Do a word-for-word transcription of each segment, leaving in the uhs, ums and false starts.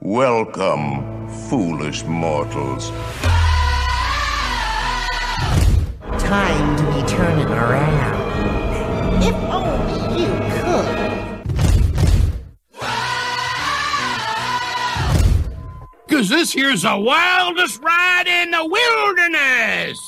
Welcome, foolish mortals. Time to be turning around. If only you could. Cause this here's the wildest ride in the wilderness!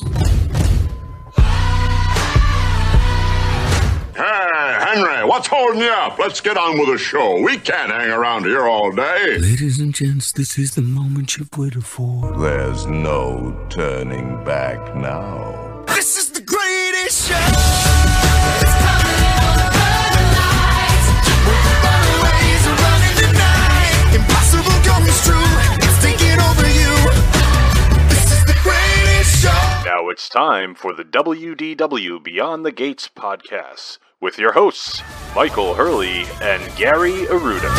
Hey, Henry, what's holding you up? Let's get on with the show. We can't hang around here all day. Ladies and gents, this is the moment you've waited for. There's no turning back now. This is the greatest show! It's coming on the burning lights. With the runaways are running tonight. Impossible comes true. It's taking over you. This is the greatest show. Now it's time for the W D W Beyond the Gates podcast with your hosts, Michael Hurley and Gary Aruda.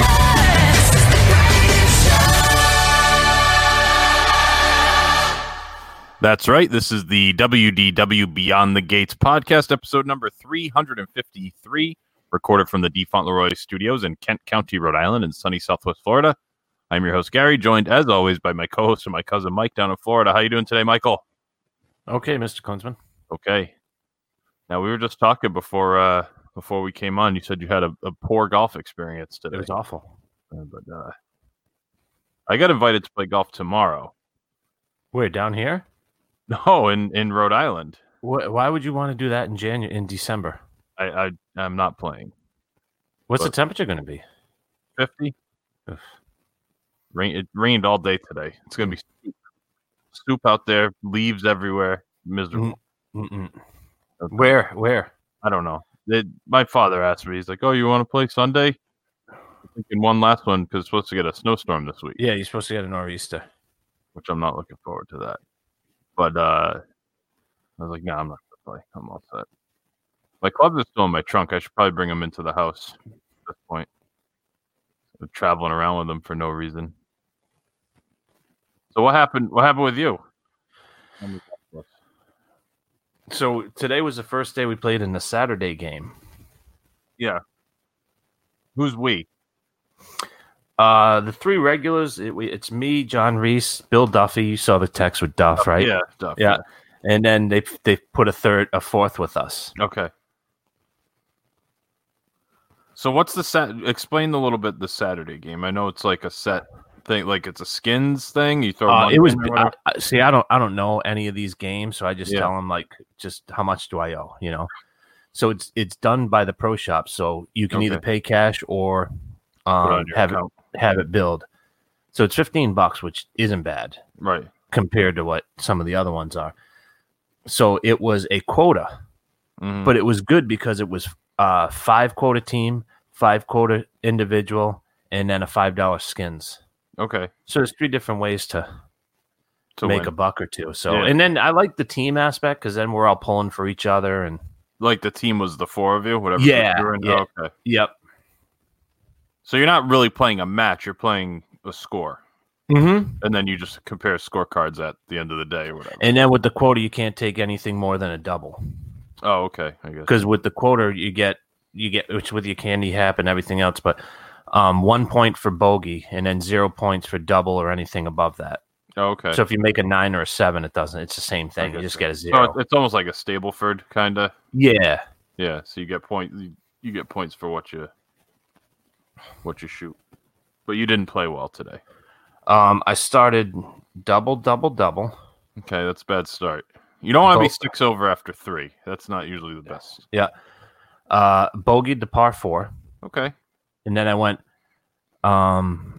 That's right. This is the W D W Beyond the Gates podcast, episode number three hundred fifty-three, recorded from the D. Fauntleroy Studios in Kent County, Rhode Island, in sunny Southwest Florida. I'm your host, Gary, joined as always by my co-host and my cousin Mike down in Florida. How you doing today, Michael? Okay, Mister Kunzman. Okay. Now, we were just talking before uh, before we came on. You said you had a, a poor golf experience today. It was awful. Uh, but uh, I got invited to play golf tomorrow. Where, down here? No, in, in Rhode Island. Wh- Why would you want to do that in January, in December? I, I, I'm not playing. What's But- the temperature going to be? fifty? Ugh. Rain, it rained all day today. It's going to be soup. soup out there, leaves everywhere. Miserable. Mm-mm. Where? Where? I don't know. It, my father asked me, he's like, oh, you want to play Sunday? I'm thinking one last one because it's supposed to get a snowstorm this week, Yeah, you're supposed to get a nor'easter. which I'm not looking forward to that. But uh, I was like, no, nah, I'm not going to play. I'm all set. My clubs are still in my trunk. I should probably bring them into the house at this point. I'm traveling around with them for no reason. So what happened? What happened with you? So today was the first day we played in the Saturday game. Yeah. Who's we? Uh, the three regulars, it, we, it's me, John Reese, Bill Duffy. You saw the text with Duff, right? Yeah. Duff, Yeah. And then they they put a third, a fourth with us. Okay. So what's the set? Explain a little bit the Saturday game. I know it's like a set thing, like it's a skins thing. You throw. Uh, money it was. in or I, whatever? I- see, I don't. I don't know any of these games, so I just Yeah. tell them like, just how much do I owe? You know. So it's it's done by the pro shop, so you can Okay. either pay cash or Put it um, on your have account. it have it billed. So it's fifteen bucks, which isn't bad Right. compared to what some of the other ones are. So it was a quota, Mhm. but it was good because it was uh, five quota team, five quota individual, and then a five dollar skins. Okay. So there's three different ways to To make win. a buck or two. So, Yeah. and then I like the team aspect because then we're all pulling for each other. And Like the team was the four of you, whatever. Yeah, you were in? yeah. Oh, okay. yep. So you're not really playing a match. You're playing a score, Mm-hmm. and then you just compare scorecards at the end of the day or whatever. And then with the quota, you can't take anything more than a double Oh, okay. I guess. because with the quota, you get you get which with your candy hap and everything else, but um, one point for bogey and then zero points for double or anything above that. Oh, okay. So if you make a nine or a seven, it doesn't. It's the same thing. You guess just so. get a So zero. it's- it's almost like a Stableford kind of. Yeah. Yeah. So you get point. You, you get points for what you what you shoot, but you didn't play well today. Um, I started double, double, double. Okay, that's a bad start. You don't want to be Both- six over after three. That's not usually the best. Yeah. Uh, bogeyed the par four. Okay. And then I went um,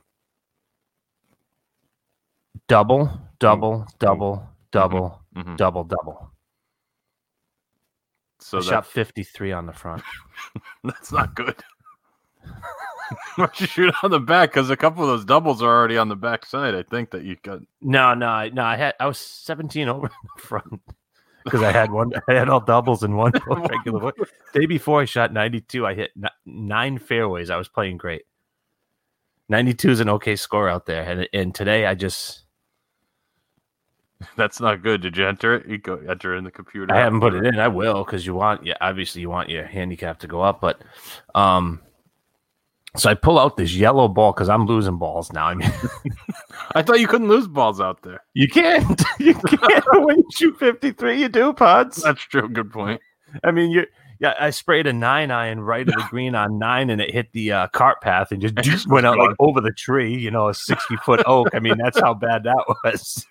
double, double, double, double, Mhm. double, double. So I that, shot fifty-three on the front. that's not good. Why don't you shoot on the back? Because a couple of those doubles are already on the back side. I think that you got. No, no, I- no. I had I was seventeen over in the front because I had one. I had all doubles and one regular. one. Day before I shot ninety-two. I hit n- nine fairways. I was playing great. ninety-two is an okay score out there, and and today I just That's not good. Did you enter it? You go enter in the computer. I haven't put it in. I will because you want, yeah, obviously you want your handicap to go up, but um, So I pull out this yellow ball because I'm losing balls now. I mean, I thought you couldn't lose balls out there. you can't. You can't. When you shoot fifty-three, you do, Pods. That's true. Good point. I mean, you. Yeah, I sprayed a nine iron right of the green on nine, and it hit the uh, cart path and just, just went out like over the tree. You know, a sixty foot oak. I mean, that's how bad that was.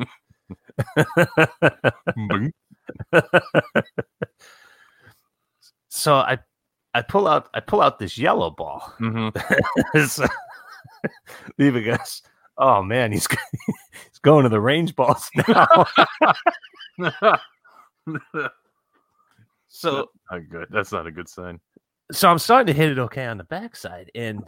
So I, I pull out, I pull out this yellow ball. Mm-hmm. So, leave it, guys. Oh man, he's he's going to the range balls now. So not good. That's not a good sign. So I'm starting to hit it okay on the backside, and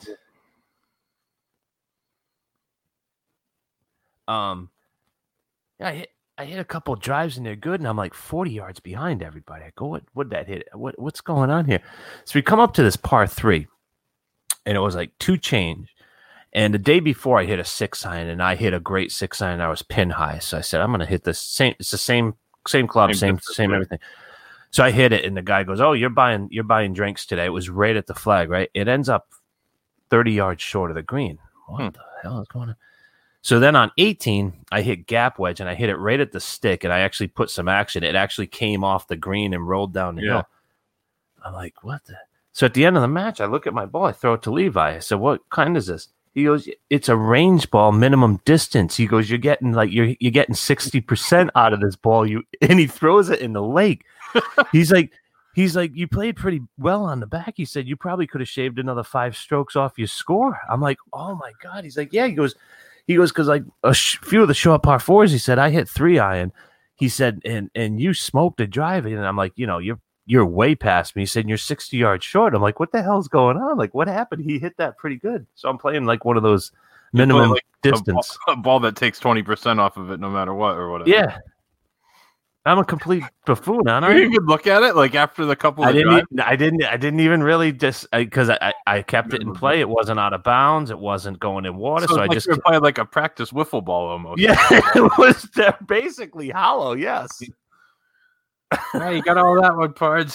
um, yeah, I hit I hit a couple of drives and they're good, and I'm like forty yards behind everybody. I go, what would that hit? What what's going on here? So we come up to this par three, and it was like two change. And the day before, I hit a six iron, and I hit a great six iron. I was pin high, so I said, I'm going to hit the same. It's the same same club, same same, same everything. So I hit it, and the guy goes, "Oh, you're buying you're buying drinks today." It was right at the flag, right? It ends up thirty yards short of the green. What hmm. the hell is going on? So then on eighteen, I hit gap wedge, and I hit it right at the stick, and I actually put some action. It actually came off the green and rolled down the yeah. hill. I'm like, what the? So at the end of the match, I look at my ball. I throw it to Levi. I said, "What kind is this?" He goes, "It's a range ball, minimum distance." He goes, "You're getting like you're you're getting sixty percent out of this ball." You and he throws it in the lake. He's like, he's like, "You played pretty well on the back." He said, "You probably could have shaved another five strokes off your score." I'm like, "Oh my god!" He's like, "Yeah." He goes, he goes, because like a sh- few of the short par fours, he said, I hit three iron. He said, and and you smoked a drive, and I'm like, you know, you're you're way past me. He said, you're sixty yards short. I'm like, what the hell's going on? Like, what happened? He hit that pretty good. So I'm playing like one of those minimum like distance. A ball, a ball that takes twenty percent off of it no matter what or whatever. Yeah. I'm a complete buffoon, aren't I? You could look at it like after the couple of I didn't, drives. even, I didn't I didn't even really just because I, I, I kept it in play. It wasn't out of bounds. It wasn't going in water. So, so I like just you're playing like a practice wiffle ball almost. Yeah, it was basically hollow. Yes. Yeah, you got all that one, Pards.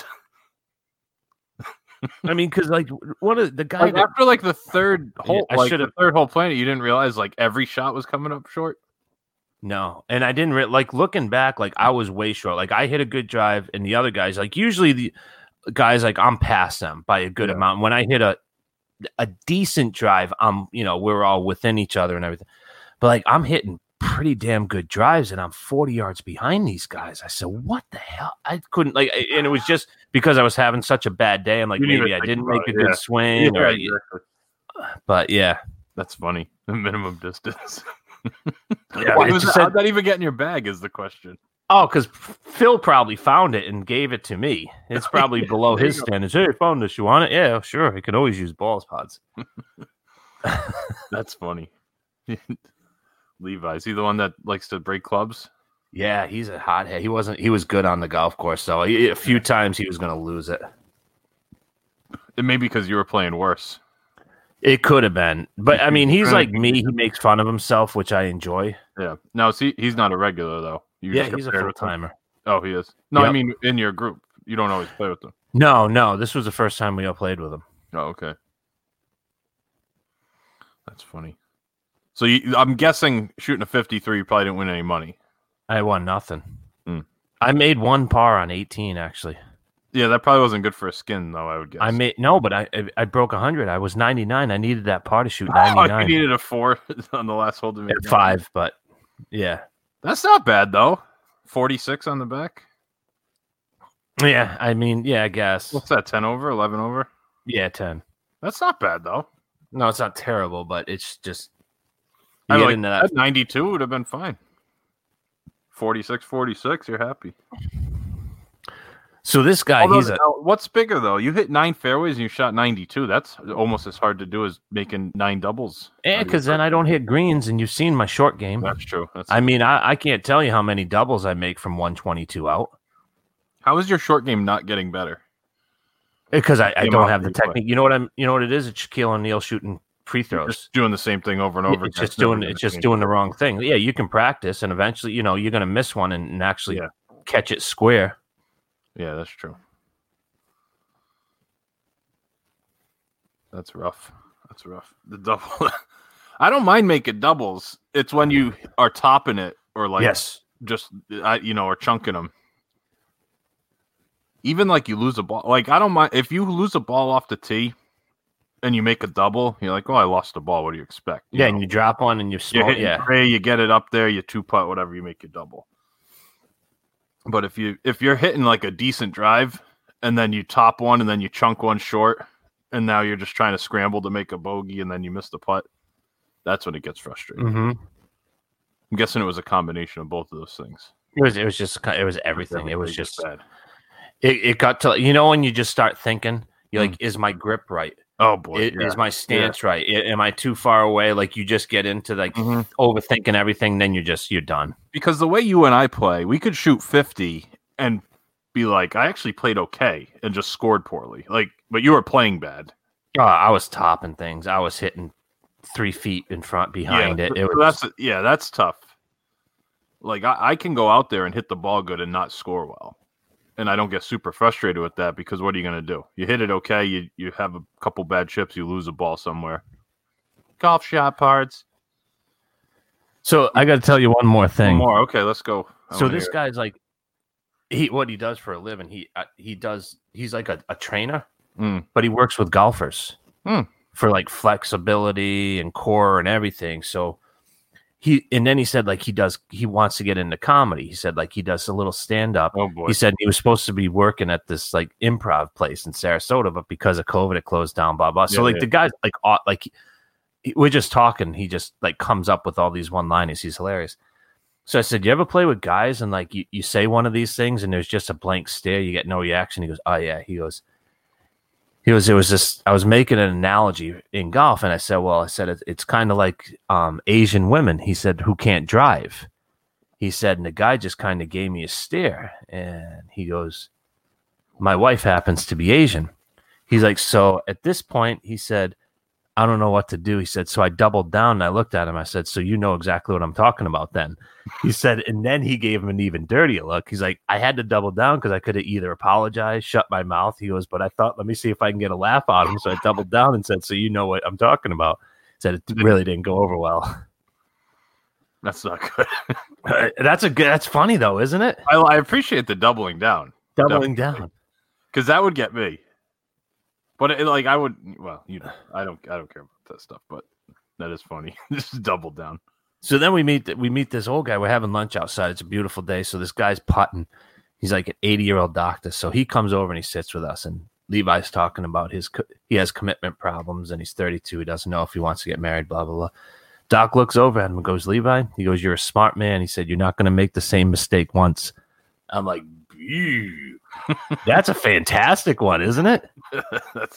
I mean, because like one of the guy like, that, after like the third hole, yeah, like the third hole planet, you didn't realize like every shot was coming up short. No, and I didn't re- like looking back. Like I was way short. Like I hit a good drive, and the other guys, like usually the guys, like I'm past them by a good yeah. amount. When I hit a a decent drive, I'm you know we're all within each other and everything. But like I'm hitting pretty damn good drives, and I'm forty yards behind these guys. I said, "What the hell?" I couldn't like, and it was just because I was having such a bad day. I'm like, you maybe I didn't make it, a yeah. good swing, yeah, or, exactly. But yeah, that's funny. The minimum distance. Yeah, Why was that, said, how'd that even get in your bag is the question. Oh, because Phil probably found it and gave it to me. It's probably below his standards. Hey, I found this. You want it? Yeah, sure. I can always use balls pods. That's funny. Levi, is he the one that likes to break clubs? Yeah, he's a hothead. He wasn't. He was good on the golf course, so he, a few times he was going to lose it. It may be because you were playing worse. It could have been, but I mean, he's like me. He makes fun of himself, which I enjoy. Yeah. No, see, he's not a regular though. You yeah, he's a full timer. Oh, he is. No, yep. I mean in your group, you don't always play with them. No, no, this was the first time we all played with him. Oh, okay. That's funny. So you, I'm guessing shooting a fifty-three, you probably didn't win any money. I won nothing. Mm. I made one par on eighteen, actually. Yeah, that probably wasn't good for a skin, though, I would guess. I made no, but I I, I broke one hundred. I was ninety-nine. I needed that par to shoot ninety-nine. Oh, you needed a four on the last hole to make At five, but yeah. That's not bad, though. forty-six on the back? Yeah, I mean, yeah, I guess. What's that, ten over, eleven over? Yeah, ten. That's not bad, though. No, it's not terrible, but it's just... I like, that ninety-two would have been fine. forty-six forty-six, you're happy. So this guy, Although, he's a... What's bigger, though? You hit nine fairways and you shot ninety-two. That's almost as hard to do as making nine doubles. Yeah, because then I don't hit greens, and you've seen my short game. That's true. That's I mean, I, I can't tell you how many doubles I make from one twenty-two out. How is your short game not getting better? Because I, I don't have the technique. You know what I'm? You know what it is? It's Shaquille O'Neal shooting free throws. Just doing the same thing over and over. Yeah, it's just doing it's just doing the wrong thing. Yeah, you can practice, and eventually, you know, you're going to miss one and, and actually yeah. catch it square. Yeah, that's true. That's rough. That's rough. The double. I don't mind making doubles. It's when you are topping it or like Yes. just I you know or chunking them. Even like you lose a ball. Like I don't mind if you lose a ball off the tee and you make a double. You're like, oh, I lost the ball. What do you expect? You Yeah, know? and you drop one and you You small. hit Yeah. your tray, you get it up there, you two putt, whatever, you make your double. But if you if you're hitting like a decent drive and then you top one and then you chunk one short and now you're just trying to scramble to make a bogey and then you miss the putt, that's when it gets frustrating. Mm-hmm. I'm guessing it was a combination of both of those things. It was. It was just. It was everything. It was Everything just. bad. It, it got to you know when you just start thinking, you're like, is my grip right? Oh boy, Is, yeah. is my stance right? I- am I too far away? Like you just get into like Mhm. overthinking everything, then you're just you're done. Because the way you and I play, we could shoot fifty and be like, I actually played okay and just scored poorly. Like, but you were playing bad. Oh, I was topping things. I was hitting three feet in front behind yeah, it. so It was that's yeah, that's tough. Like I, I can go out there and hit the ball good and not score well, and I don't get super frustrated with that because what are you going to do? You hit it okay, you you have a couple bad chips, you lose a ball somewhere. Golf shot parts. so. I got to tell you one more One thing. more. Okay, let's go. I So wanna this hear it. guy's like, he what he does for a living. He uh, he does. He's like a, a trainer, Mm. but he works with golfers Hmm. for like flexibility and core and everything. So he and then he said like he does. He wants to get into comedy. He said like he does a little stand up. Oh boy. He said he was supposed to be working at this like improv place in Sarasota, but because of COVID, it closed down. Blah blah. So Yeah, like yeah. the guy's like aw- like he- we're just talking. He just like comes up with all these one liners. He's hilarious. So I said, you ever play with guys and like you, you say one of these things and there's just a blank stare, you get no reaction. He goes, oh yeah. He goes, he goes, it was just, I was making an analogy in golf. And I said, well, I said, it, it's kind of like um, Asian women. He said, who can't drive. He said, and the guy just kind of gave me a stare. And he goes, my wife happens to be Asian. He's like, so at this point, he said, I don't know what to do. He said, so I doubled down and I looked at him. I said, so you know exactly what I'm talking about then. He said, and then he gave him an even dirtier look. He's like, I had to double down because I could have either apologized, shut my mouth. He goes, but I thought, let me see if I can get a laugh out of him. So I doubled down and said, so you know what I'm talking about. Said it really didn't go over well. That's not good. Uh, that's a good, that's funny though, isn't it? I, I appreciate the doubling down Doubling down. because that would get me. But it, like I would, well, you know, I don't, I don't care about that stuff. But that is funny. Just double down. So then we meet we meet this old guy. We're having lunch outside. It's a beautiful day. So this guy's putting. He's like an eighty year old doctor. So he comes over and he sits with us. And Levi's talking about his co- he has commitment problems and he's thirty-two. He doesn't know if he wants to get married. Blah blah blah. Doc looks over at him and goes, Levi. He goes, you're a smart man. He said, you're not going to make the same mistake once. I'm like, "Ew." That's a fantastic one, isn't it? That's.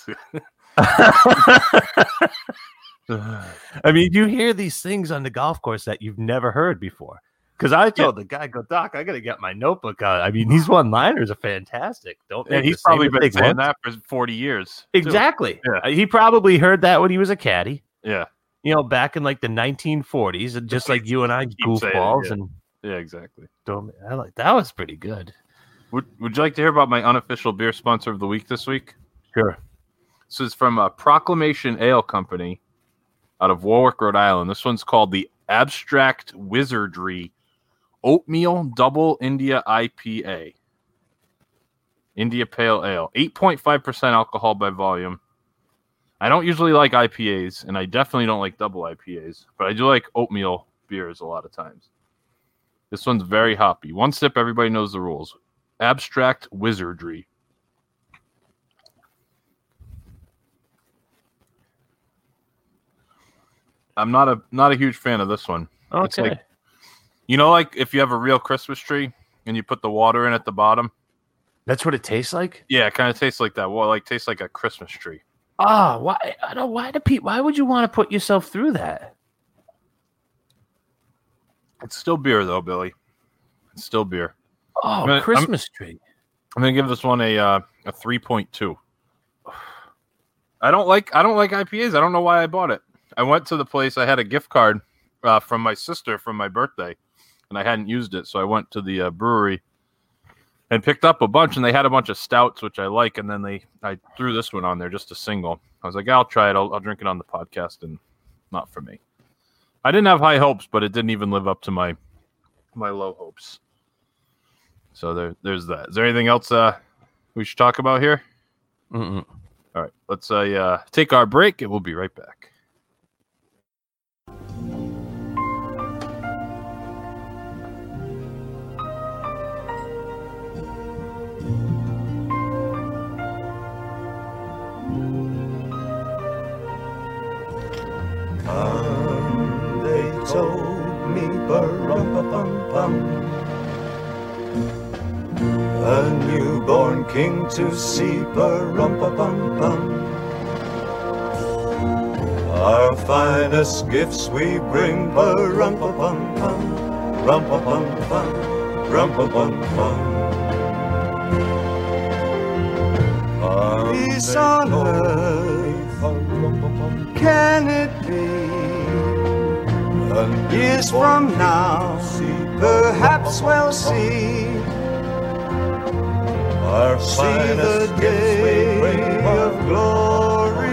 I mean, you hear these things on the golf course that you've never heard before. Because I told the guy, "Go, Doc, I got to get my notebook out." I mean, these one-liners are fantastic. Don't And make he's the same probably been mistake saying once. that for forty years. too. Exactly. Yeah. Uh, He probably heard that when he was a caddy. Yeah. You know, back in like the nineteen forties, and just like you and I, saying it, goofballs, yeah. and Yeah. Exactly. don't. I like that was pretty good. Would Would you like to hear about my unofficial beer sponsor of the week this week? Sure. This is from a Proclamation Ale Company out of Warwick, Rhode Island. This one's called the Abstract Wizardry Oatmeal Double India I P A. India Pale Ale. eight point five percent alcohol by volume. I don't usually like I P As, and I definitely don't like double I P As, but I do like oatmeal beers a lot of times. This one's very hoppy. One sip, everybody knows the rules. Abstract Wizardry. I'm not a not a huge fan of this one. It's Okay. like, you know, like if you have a real Christmas tree and you put the water in at the bottom. That's what it tastes like. Yeah, it kind of tastes like that. Well, like tastes like a Christmas tree. Oh, why? I don't. Why do people? Why would you want to put yourself through that? It's still beer though, Billy. It's still beer. Oh, I'm- I'm- Christmas tree. I'm gonna give this one a uh, a three point two. I don't like I don't like I P As. I don't know why I bought it. I went to the place. I had a gift card uh, from my sister from my birthday, and I hadn't used it, so I went to the uh, brewery and picked up a bunch. And they had a bunch of stouts, which I like. And then they I threw this one on there, just a single. I was like, I'll try it. I'll, I'll drink it on the podcast, and not for me. I didn't have high hopes, but it didn't even live up to my my low hopes. So there, there's that. Is there anything else uh, we should talk about here? Mm-mm. All right, let's uh, uh, take our break, and we'll be right back. Um, they told me, ba-rum-pa-pum-pum, a newborn king to see, ba-rum-pa-pum-pum. Our finest gifts we bring, ba-rum-pa-pum-pum, rum-pa-pum-pum, rum-pa-pum-pum. Peace on earth, can it be? And years from now, perhaps we'll see. Our see the day of glory.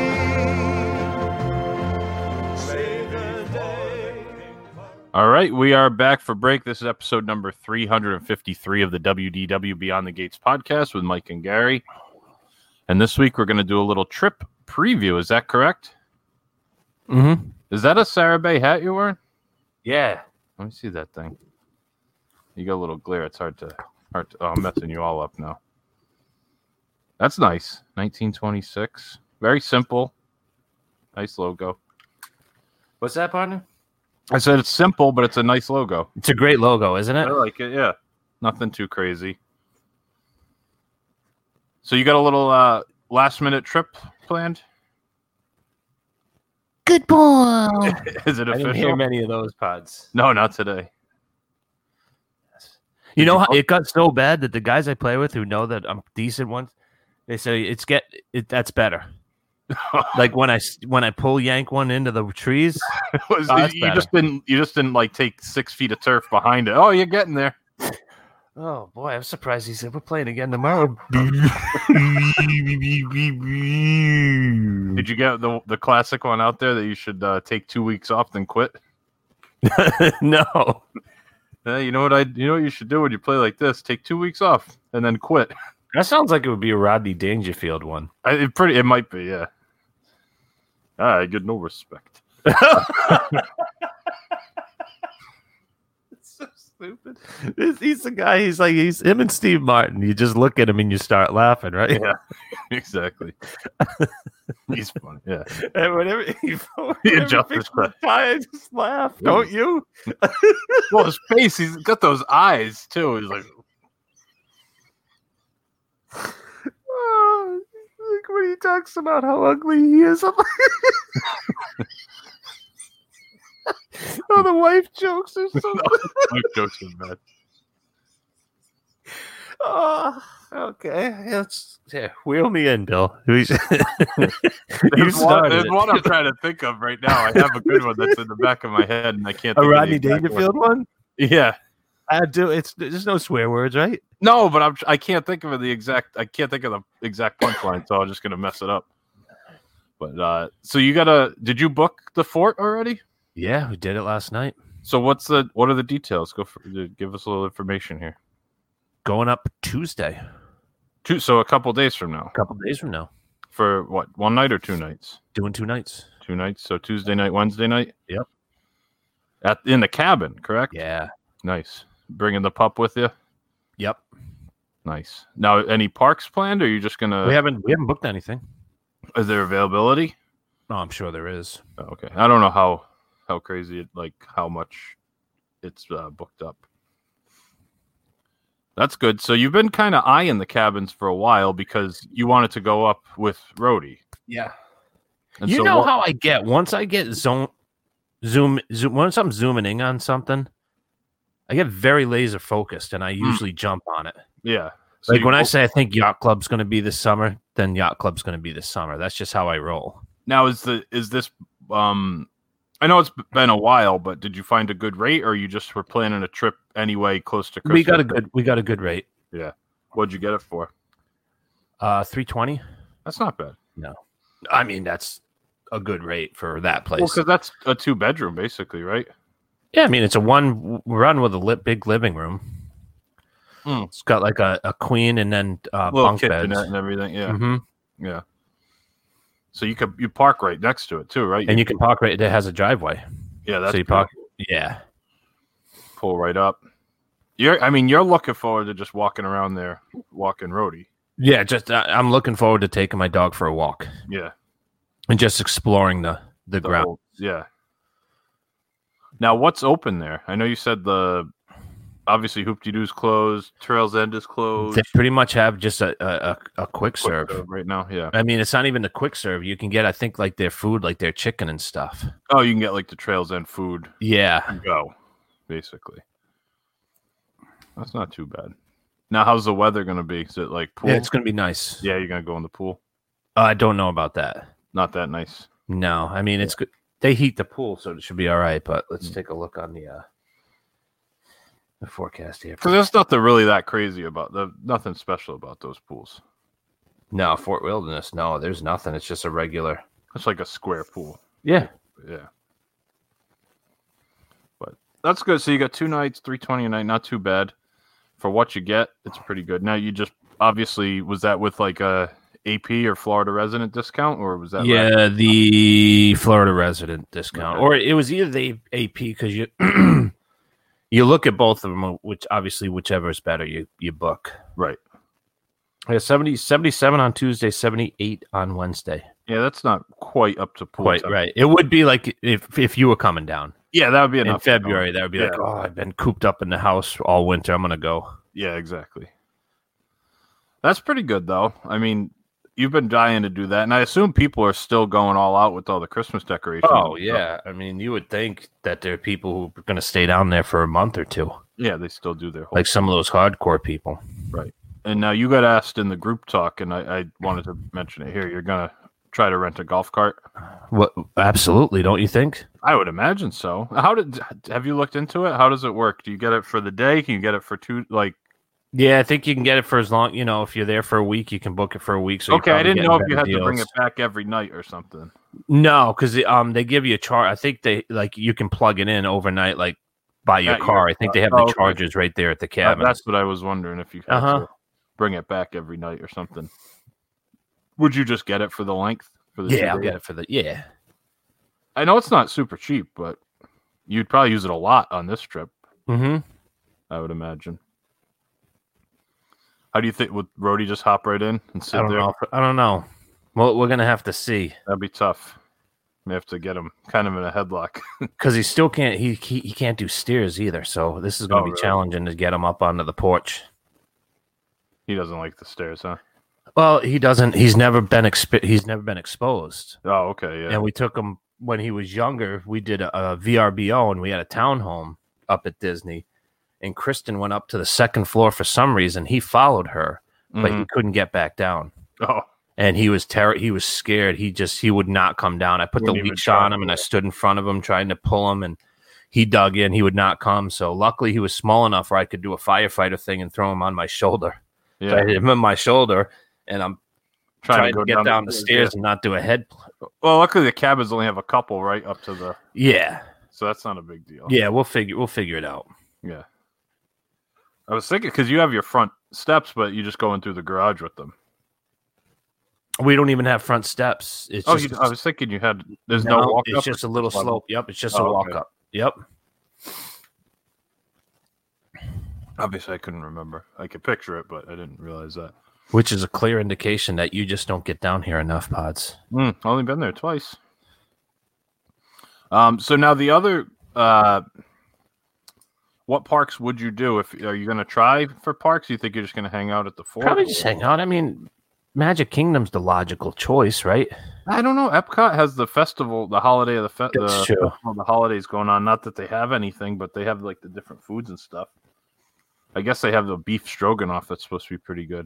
See the day. All right, we are back for break. This is episode number three hundred fifty-three of the W D W Beyond the Gates podcast with Mike and Gary. And this week we're going to do a little trip preview. Is that correct? Mm-hmm. Is that a Sarah Bay hat you're wearing? Yeah. Let me see that thing. You got a little glare. It's hard to... hard to oh, I'm messing you all up now. That's nice. nineteen twenty-six. Very simple. Nice logo. What's that, partner? I said it's simple, but it's a nice logo. It's a great logo, isn't it? I like it, yeah. Nothing too crazy. So you got a little uh, last-minute trip planned? Good boy. Is it I didn't hear official? many of those pods. No, not today. You know you how book- it got so bad that the guys I play with who know that I'm decent ones, they say it's get it that's better. Like when I s- when I pull yank one into the trees, Was- Oh, that's you better. just didn't you just didn't like take six feet of turf behind it. Oh, you're getting there. oh boy, I'm surprised he said we're playing again tomorrow. Did you get the the classic one out there that you should uh, take two weeks off then quit? No, Uh, you know what I you know what you should do when you play like this? Take two weeks off and then quit. that sounds like it would be a Rodney Dangerfield one. I, it pretty it might be, yeah. Ah, I get no respect. It's so stupid. This, he's the guy. He's like he's him and Steve Martin. You just look at him and you start laughing, right? Yeah, exactly. He's funny, yeah. And whenever he, He whenever adjusts he his picks the tie, I just laugh. Don't you? Well, his face, he's got those eyes too. He's like, Oh, like when he talks about how ugly he is. I'm like- oh, the wife jokes are so. my jokes are bad. Oh, okay. Let's yeah, wheel me in, Bill. you There's one, started there's it. one I'm trying to think of right now. I have a good one that's in the back of my head, and I can't. A think of the Rodney exact Dangerfield one. one. Yeah. I do. It's there's no swear words, right? No, but I'm. I can't think of the exact. I can't think of the exact punchline, so I'm just gonna mess it up. But uh, so you gotta. Did you book the fort already? Yeah, we did it last night. So what's the? What are the details? Go for. Give us a little information here. Going up Tuesday, Two. So a couple days from now. a couple days from now. For what? One night or two nights? Doing two nights. Two nights. So Tuesday night, Wednesday night. Yep. At in the cabin, correct? Yeah. Nice. Bringing the pup with you. Yep. Nice. Now, any parks planned? Or are you just gonna? we haven't we haven't booked anything. Is there availability? No, I'm sure there is. Oh, okay. I don't know how how crazy it like how much it's uh, booked up. That's good. So you've been kind of eyeing the cabins for a while because you wanted to go up with Rhodey. Yeah. And You so know what- how I get once I get zone zoom zoom once I'm zooming in on something, I get very laser focused and I usually jump on it. Yeah. So Like you when I go- say I think Yacht Club's going to be this summer, then Yacht Club's going to be this summer. That's just how I roll. now is the is this um I know it's been a while, but did you find a good rate, or you just were planning a trip anyway close to Christmas? We got a good we got a good rate. Yeah. What'd you get it for? Uh, three twenty. That's not bad. No. I mean, that's a good rate for that place. Well, because that's a two bedroom, basically, right? Yeah, I mean, it's a one run with a lit, big living room. Mm. It's got like a, a queen and then uh, Little bunk kitchenette beds. and everything. Yeah, hmm yeah. So you could you park right next to it too, right? And you can park right. It has a driveway. yeah, that's so you good. park. Yeah. Pull right up. You're, I mean, you're looking forward to just walking around there, walking roadie. Yeah, just uh, I'm looking forward to taking my dog for a walk Yeah, and just exploring the the, the ground. whole- yeah. Now, what's open there? I know you said the obviously Hoop-de-Doo's closed, Trails End is closed. They pretty much have just a a, a, a quick Quick serve. serve right now. Yeah. I mean, it's not even the quick serve. You can get, I think, like their food, like their chicken and stuff. Oh, you can get like the Trails End food. Yeah. and Go, basically. That's not too bad. Now, how's the weather going to be? Is it like pool? Yeah, it's gonna be nice. Yeah, you're going to go in the pool. Uh, I don't know about that. Not that nice. No, I mean it's good. They heat the pool, so it should be all right. But let's take a look on the uh, the forecast here. Because there's nothing really that crazy about the nothing special about those pools. No, Fort Wilderness. No, there's nothing. It's just a regular. It's like a square pool. Yeah. Yeah. But that's good. So you got two nights, three twenty a night. Not too bad for what you get. It's pretty good. Now you just obviously was that with like a A P or Florida resident discount, or was that Yeah, the Florida resident discount, Okay. or it was either the A P because you you look at both of them, which obviously whichever is better, you you book. right? Yeah, seventy, seventy-seven on Tuesday, seventy-eight on Wednesday. Yeah, that's not quite up to pool. Quite time. right. It would be like if if you were coming down Yeah, that would be in enough. February. That would be like, Yeah. oh, I've been cooped up in the house all winter. I'm gonna go. Yeah, exactly. That's pretty good, though. I mean, you've been dying to do that, and I assume people are still going all out with all the Christmas decorations. Oh and stuff. yeah. I mean, you would think that there are people who are gonna stay down there for a month or two, yeah, they still do their whole like some of those hardcore people. right. And now you got asked in the group talk, and I, I wanted to mention it here. You're gonna try to rent a golf cart. What? Absolutely, don't you think? I would imagine so. How did have you looked into it? How does it work? Do you get it for the day? Can you get it for two? Like, Yeah, I think you can get it for as long. You know, if you're there for a week, you can book it for a week. So you're okay, I probably didn't getting know if you better had to bring deals. it back every night or something. No, because um, they give you a charge. I think they like you can plug it in overnight, like by your At your car. I think they have car. Oh, the okay. chargers right there at the Uh, cabin. that's what I was wondering if you had Uh-huh. to bring it back every night or something. Would you just get it for the length? For the yeah, I'll two get days? it for the yeah. I know it's not super cheap, but you'd probably use it a lot on this trip. Mm-hmm. I would imagine. How do you think? Would Rhodey just hop right in and sit I don't there? know. if- I don't know. Well, we're gonna have to see That'd be tough. We have to get him kind of in a headlock. because he still can't. He, he he can't do steers either. So this is gonna Oh, be really? challenging to get him up onto the porch. He doesn't like the stairs, huh? Well, he doesn't. He's never been exp- He's never been exposed. Oh, okay, yeah. And we took him when he was younger. We did a, a V R B O and we had a townhome up at Disney. And Kristen went up to the second floor for some reason. He followed her, but he Mhm. couldn't get back down. Oh, And he was ter- He was scared. He just he would not come down. I put Wouldn't the even leash try, on him and I yeah. stood in front of him trying to pull him, and he dug in. He would not come. So luckily, he was small enough where I could do a firefighter thing and throw him on my shoulder. So I yeah. hit him on my shoulder, and I'm trying, to, go get down, the stairs yeah. and not do a head. Well, luckily the cabins only have a couple right up to the, Yeah, so that's not a big deal. yeah. We'll figure. We'll figure it out. Yeah. I was thinking because you have your front steps, but you just go in through the garage with them. We don't even have front steps. It's Oh, just, you, I was thinking you had. There's no, no, walk it's up, just a or little level? slope. Yep, it's just Oh, a walk okay. up. Yep. Obviously, I couldn't remember. I could picture it, but I didn't realize that. Which is a clear indication that you just don't get down here enough, Pods. Mm, only been there twice. Um. So now the other. Uh, what parks would you do if are you going to try for parks? You think you're just going to hang out at the fort? Probably just hang out. I mean, Magic Kingdom's the logical choice, right? I don't know. Epcot has the festival, the holiday of the fe- That's the, true. festival of the holidays going on. Not that they have anything, but they have like the different foods and stuff. I guess they have the beef stroganoff that's supposed to be pretty good.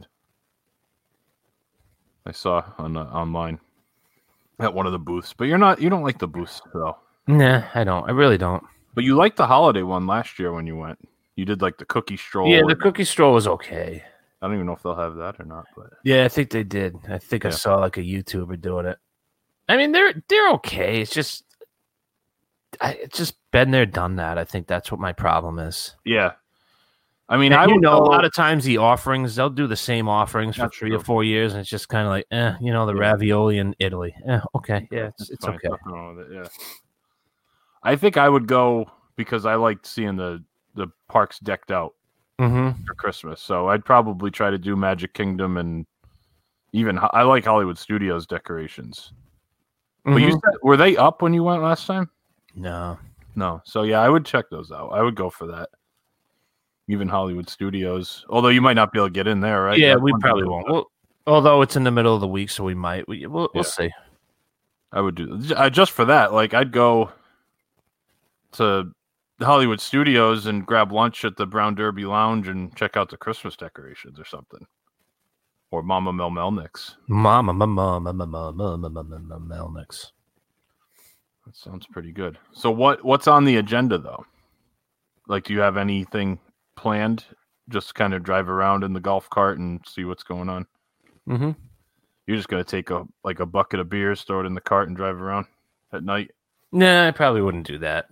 I saw on uh, online at one of the booths, but you're not. You don't like the booths though. Nah, I don't. I really don't. But you liked the holiday one last year when you went. You did like the cookie stroll. Yeah, the and- cookie stroll was okay. I don't even know if they'll have that or not. But Yeah, I think they did. I think I Yeah. saw like a YouTuber doing it. I mean, they're they're okay. It's just, I, it's just been there, done that. I think that's what my problem is. Yeah. I mean, And I you would know, go- a lot of times the offerings, they'll do the same offerings for That's three true. or four years, and it's just kind of like, eh, you know, the Yeah. ravioli in Italy. Eh, okay, yeah, it's, It's it's fine. okay. Nothing wrong with it, yeah. I think I would go because I liked seeing the the parks decked out Mm-hmm. for Christmas. So I'd probably try to do Magic Kingdom and even I like Hollywood Studios decorations. But you Mhm. said were they up when you went last time? No. No. So yeah, I would check those out. I would go for that. Even Hollywood Studios, although you might not be able to get in there, right? Yeah, That we one's probably open, won't. but Well, although it's in the middle of the week, so we might. We, we'll, we'll Yeah. see. I would do uh, just for that. Like I'd go to the Hollywood Studios and grab lunch at the Brown Derby Lounge and check out the Christmas decorations or something, or Mama Mel Melnick's. Mama, mama, mama, mama, mama, mama, mama, Melnick's. That sounds pretty good. So what what's on the agenda though? Like, do you have anything planned? Just kind of drive around in the golf cart and see what's going on. Mm-hmm. You're just gonna take a like a bucket of beers, throw it in the cart, and drive around at night. Nah, I probably wouldn't do that.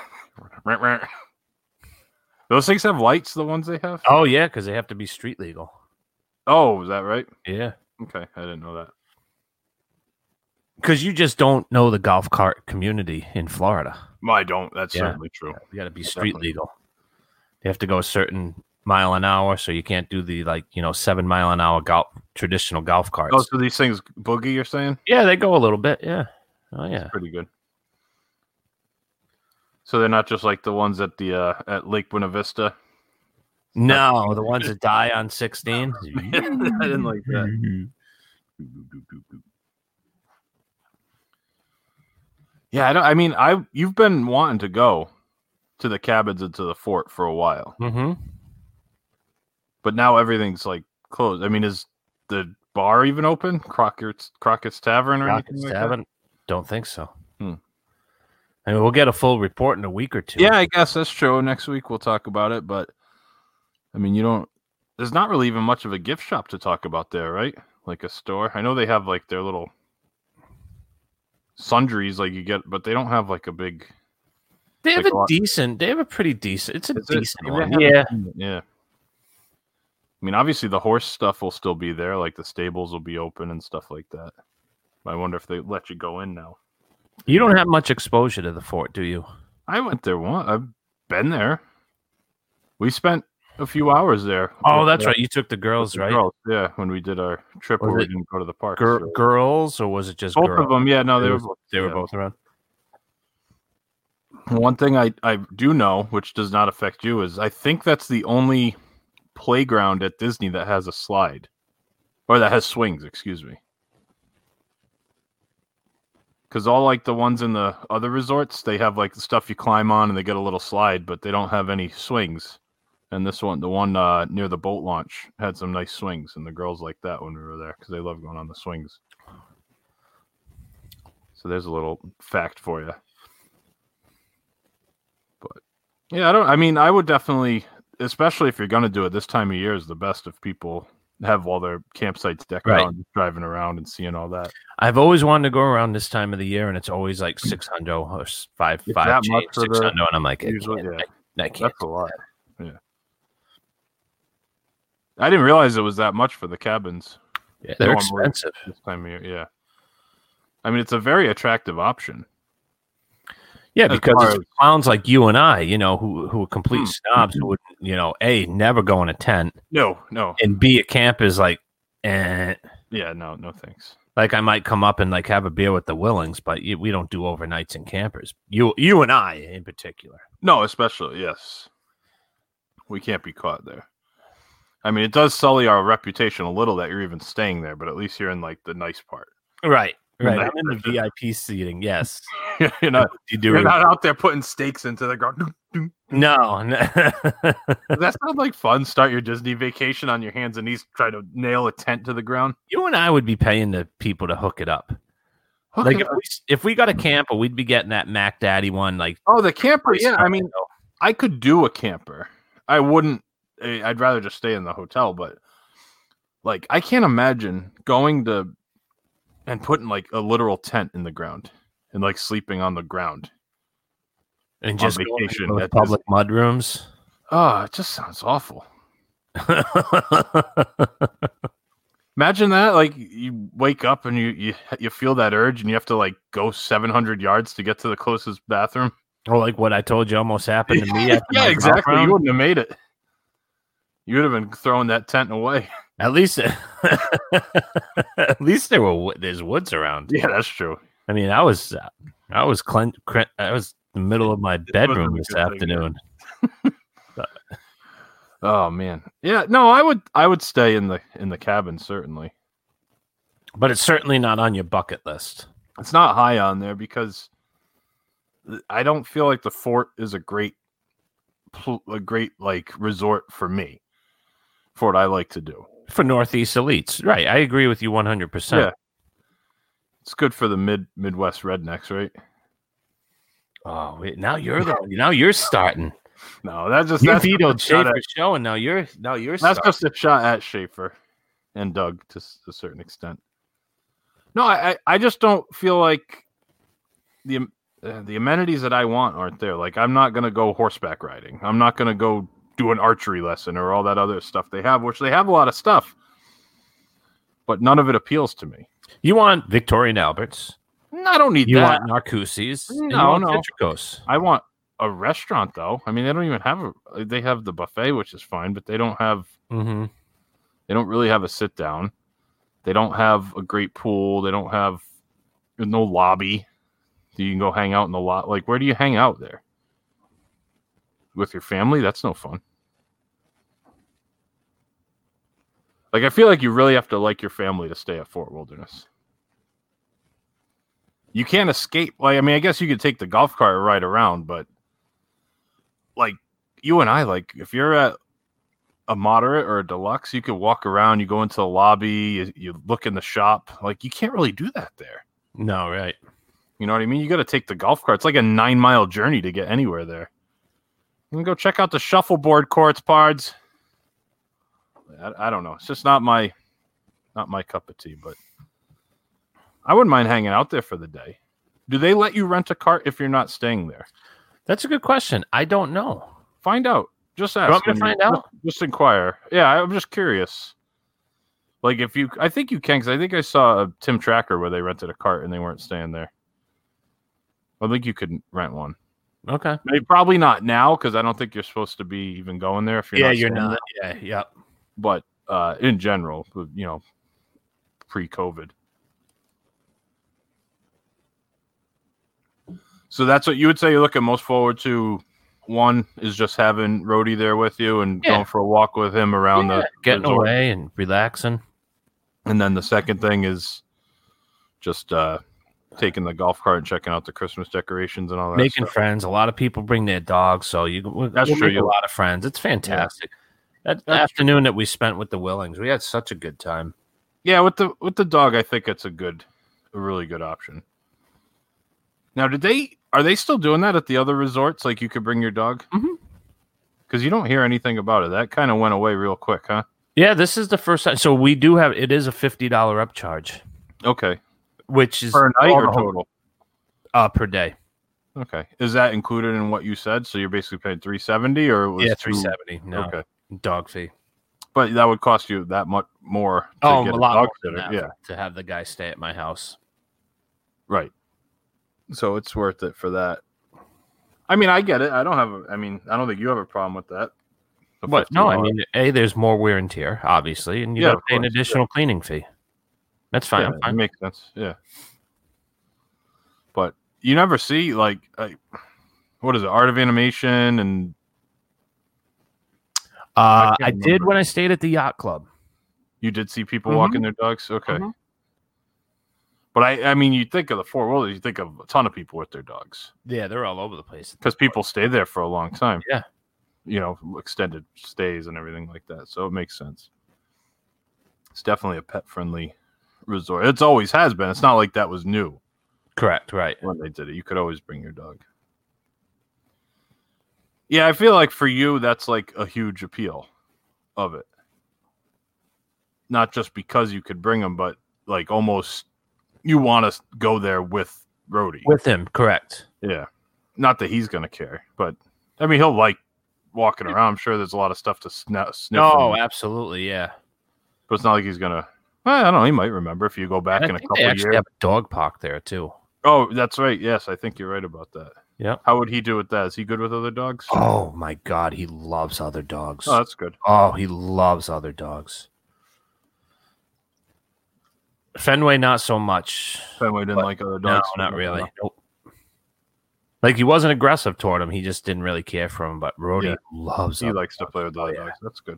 Those things have lights. The ones they have. Oh yeah, because they have to be street legal. Oh, is that right? Yeah, Okay, I didn't know that. because you just don't know the golf cart community in Florida. Well, I don't. That's Yeah. certainly true. You got to be street Definitely. legal. You have to go a certain mile an hour, so you can't do the like you know seven mile an hour golf traditional golf carts. Oh, so these things boogie? You're saying? Yeah, they go a little bit. Yeah. Oh yeah. Pretty good. So they're not just like the ones at the uh, at Lake Buena Vista. No, the ones that die on sixteen. I didn't like that. Yeah, I don't. I mean, I you've been wanting to go to the cabins and to the fort for a while, Mm-hmm. but now everything's like closed. I mean, is the bar even open? Crockett's Crockett's Tavern or anything like that? Haven't. Don't think so. Hmm. I mean, we'll get a full report in a week or two. Yeah, I guess that's true. Next week we'll talk about it, but I mean, you don't. There's not really even much of a gift shop to talk about there, right? Like a store. I know they have like their little sundries, like you get, but they don't have like a big. They have Like a a lot- decent. They have a pretty decent. It's a Is it? decent Maybe I one. haven't Yeah. seen it, yeah. I mean, obviously the horse stuff will still be there, like the stables will be open and stuff like that. I wonder if they let you go in now. You don't have much exposure to the fort, do you? I went there once. I've been there. We spent a few hours there. Oh, with that's the- right. You took the with girls, the right? girls, yeah, when we did our trip Was where we it didn't go to the park. Gir- so- girls, or was it just Both girls? of them, yeah. No, they They were. was- both- They were yeah. both around. One thing I, I do know, which does not affect you, is I think that's the only playground at Disney that has a slide. Or that has swings, excuse me. Because all like the ones in the other resorts, they have like the stuff you climb on and they get a little slide, but they don't have any swings. And this one, the one uh, near the boat launch, had some nice swings, and the girls liked that when we were there because they love going on the swings. So there's a little fact for you. But yeah, I don't. I mean, I would definitely, especially if you're going to do it this time of year, is the best if people have all their campsites decked Right. out, and just driving around and seeing all that. I've always wanted to go around this time of the year, and it's always like six hundred or s- five It's five that change, much for six the- hundred, and I'm like, I Usually, can't, yeah, I, I can't. that's a lot. Yeah, I didn't realize it was that much for the cabins Yeah, they're normally. expensive. this time of year. Yeah, I mean, it's a very attractive option. Yeah, As because far it's as- clowns like you and I, you know, who who are complete Hmm. snobs who would, you know, A, never go in a tent, No, no, and B, a camp is like, eh. yeah, no, no, thanks. Like I might come up and like have a beer with the Willings, but you, we don't do overnights in campers. You you and I in particular. No, especially yes, we can't be caught there. I mean, it does sully our reputation a little that you're even staying there, but at least you're in like the nice part. Right. Right. Right. I'm in the V I P seating, yes. you're not, You do you're it. not out there putting stakes into the ground. No. no. Does that sound like fun? Start your Disney vacation on your hands and knees, try to nail a tent to the ground. You and I would be paying the people to hook it up. Like if we if we got a camper, we'd be getting that Mac Daddy one. Like Oh, the camper. Yeah, I mean, I could do a camper. I wouldn't. eh, I'd rather just stay in the hotel. But like, I can't imagine going to and putting like a literal tent in the ground and like sleeping on the ground And on just going vacation to at public mud rooms. Oh, it just sounds awful. Imagine that, like you wake up and you, you you feel that urge and you have to like go seven hundred yards to get to the closest bathroom. Or like what I told you almost happened to me. After Yeah, my exactly. girlfriend. You wouldn't have made it. You would have been throwing that tent away. At least, at least there were wo- there's woods around. Yeah, that's true. I mean, I was I was clen- cre- I was in the middle of my bedroom a this good thing, afternoon. Oh man, yeah. No, I would I would stay in the in the cabin certainly. But it's certainly not on your bucket list. It's not high on there because I don't feel like the fort is a great pl- a great like resort for me. For what I like to do. For Northeast elites. Right. I agree with you one hundred percent. Yeah. It's good for the mid Midwest rednecks, right? Oh, wait, now you're the now you're starting. No, that's just You that's vetoed just a shot Schaefer's show, and now you're now you're at, that's starting. just a shot at Schaefer and Doug to s- a certain extent. No, I I, I just don't feel like the uh, the amenities that I want aren't there. Like I'm not gonna go horseback riding. I'm not gonna go do an archery lesson or all that other stuff they have, which they have a lot of stuff, but none of it appeals to me. You want Victorian Alberts. I don't need You that. want Narcoosse's. and you No, want no. Citricos. I want a restaurant though. I mean, they don't even have a. They have the buffet, which is fine, but they don't have. Mm-hmm. They don't really have a sit down. They don't have a great pool. They don't have there's no lobby. You can go hang out in the lot. Like, where do you hang out there? With your family? That's no fun. Like, I feel like you really have to like your family to stay at Fort Wilderness. You can't escape. Like, I mean, I guess you could take the golf cart ride around, but like you and I, like if you're at a moderate or a deluxe, you could walk around, you go into the lobby, you, you look in the shop. Like, you can't really do that there. No, right. You know what I mean? You got to take the golf cart. It's like a nine mile journey to get anywhere there. You can go check out the shuffleboard courts, Pards. I, I don't know. It's just not my, not my cup of tea. But I wouldn't mind hanging out there for the day. Do they let you rent a cart if you're not staying there? That's a good question. I don't know. Find out. Just ask. You want me to when you- find out? Just, just inquire. Yeah, I'm just curious. Like if you, I think you can, because I think I saw a Tim Tracker where they rented a cart and they weren't staying there. I think you could rent one. Okay. Maybe, probably not now because I don't think you're supposed to be even going there if you're Yeah, not you're staying not. Yeah, yeah. there. But uh, in general, you know, pre-COVID. So that's what you would say you're looking most forward to. One is just having Rhodey there with you and Yeah. going for a walk with him around Yeah, the getting resort. away and relaxing. And then the second thing is just uh, taking the golf cart and checking out the Christmas decorations and all that. Making stuff. friends. A lot of people bring their dogs, so you we'll, That's we'll true, make you- a lot of friends. It's fantastic. That That's afternoon that we spent with the Willings, we had such a good time. Yeah, with the with the dog, I think it's a good, a really good option. Now, did they are they still doing that at the other resorts? Like you could bring your dog? Mhm. Because you don't hear anything about it. That kind of went away real quick, huh? Yeah, this is the first time. So we do have it is a fifty dollar upcharge, Okay, which is per night all or the whole- total? uh, per day. Okay, is that included in what you said? So you're basically paying three seventy, or it was Yeah, two- three seventy. No Okay, dog fee. but that would cost you that much more. To Oh, get a lot dog more than sitter. that Yeah, to have the guy stay at my house. right. So it's worth it for that. I mean, I get it. I don't have. A, I mean, I don't think you have a problem with that. The But no, I fifty dollars. mean, a there's more wear and tear, obviously, and you Yeah, got to of pay an course, additional cleaning fee. That's fine. Yeah, I'm it fine. makes sense. Yeah, but you never see like, like what is it? Art of Animation and Uh, can't I did remember. when I stayed at the yacht club. you did see people Mhm. walking their dogs. Okay, Mhm. but I, I mean, you think of the Fort Wilderness, you think of a ton of people with their dogs Yeah, they're all over the place. because people stay there for a long time. Yeah. You know, extended stays and everything like that. So it makes sense. It's definitely a pet friendly resort. It's always has been. It's not like that was new Correct. Right. when they did it. You could always bring your dog. Yeah, I feel like for you, that's like a huge appeal of it. Not just because you could bring them, but like almost you want to go there with Rhodey. With him, correct. Yeah. Not that he's going to care, but I mean, he'll like walking around. I'm sure there's a lot of stuff to sn- sniff. No, from. absolutely, yeah. But it's not like he's going to, I don't know. He might remember if you go back And in I a think couple they of actually years. have a dog park there too. Oh, that's right. Yes, I think you're right about that. Yeah. How would he do with that? Is he good with other dogs? Oh my God, he loves other dogs. Oh, that's good. Oh, he loves other dogs. Fenway, not so much. Fenway didn't But like other No, dogs. not really. Nope. Like he wasn't aggressive toward him. He just didn't really care for him. But Rhodey Yeah. loves. He other likes to dogs. play with Oh, other yeah. dogs. That's good.